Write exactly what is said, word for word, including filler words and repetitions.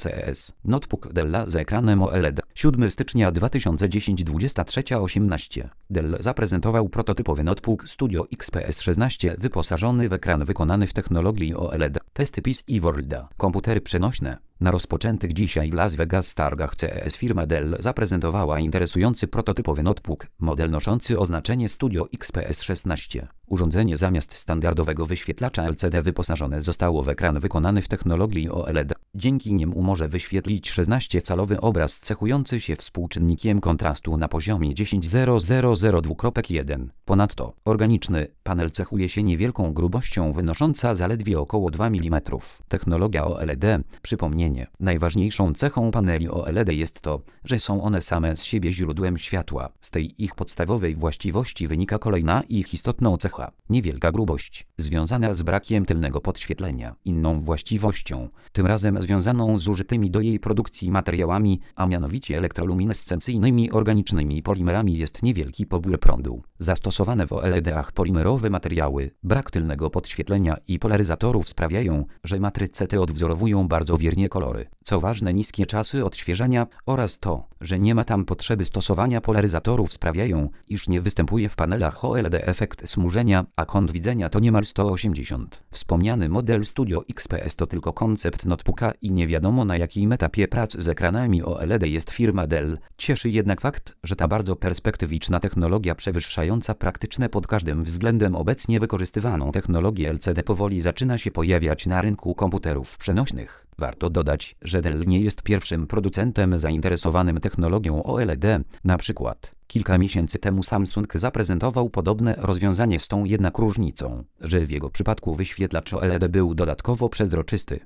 C E S. Notebook Della z ekranem O L E D. siódmego stycznia dwa tysiące dziesiątego dwudziesta trzecia osiemnaście. Dell zaprezentował prototypowy notebook Studio X P S szesnaście wyposażony w ekran wykonany w technologii O L E D. Testy P C Worlda. Komputery przenośne. Na rozpoczętych dzisiaj w Las Vegas targach C E S firma Dell zaprezentowała interesujący prototypowy notebook, model noszący oznaczenie Studio X P S szesnaście. Urządzenie zamiast standardowego wyświetlacza L C D wyposażone zostało w ekran wykonany w technologii O L E D. Dzięki niemu może wyświetlić szesnastocalowy obraz cechujący się współczynnikiem kontrastu na poziomie dziesięć tysięcy dwa jeden. Ponadto organiczny panel cechuje się niewielką grubością wynosząca zaledwie około dwa milimetry. Technologia O L E D, przypomnienie, najważniejszą cechą paneli O L E D jest to, że są one same z siebie źródłem światła. Z tej ich podstawowej właściwości wynika kolejna ich istotną cecha, niewielka grubość, związana z brakiem tylnego podświetlenia. Inną właściwością, tym razem związaną z użytymi do jej produkcji materiałami, a mianowicie elektroluminescencyjnymi organicznymi polimerami, jest niewielki pobór prądu. Zastosowane w O L E D-ach polimerowe materiały, brak tylnego podświetlenia i polaryzatorów sprawiają, że matryce te odwzorowują bardzo wiernie kolory. Co ważne, niskie czasy odświeżania oraz to, że nie ma tam potrzeby stosowania polaryzatorów sprawiają, iż nie występuje w panelach O L E D efekt smużenia, a kąt widzenia to niemal sto osiemdziesiąt. Wspomniany model Studio X P S to tylko koncept notebooka i nie wiadomo, na jakim etapie prac z ekranami O L E D jest firma Dell. Cieszy jednak fakt, że ta bardzo perspektywiczna technologia, przewyższająca praktyczne pod każdym względem obecnie wykorzystywaną technologię L C D, powoli zaczyna się pojawiać na rynku komputerów przenośnych. Warto dodać, że Dell nie jest pierwszym producentem zainteresowanym technologią O L E D. Na przykład kilka miesięcy temu Samsung zaprezentował podobne rozwiązanie, z tą jednak różnicą, że w jego przypadku wyświetlacz O L E D był dodatkowo przezroczysty.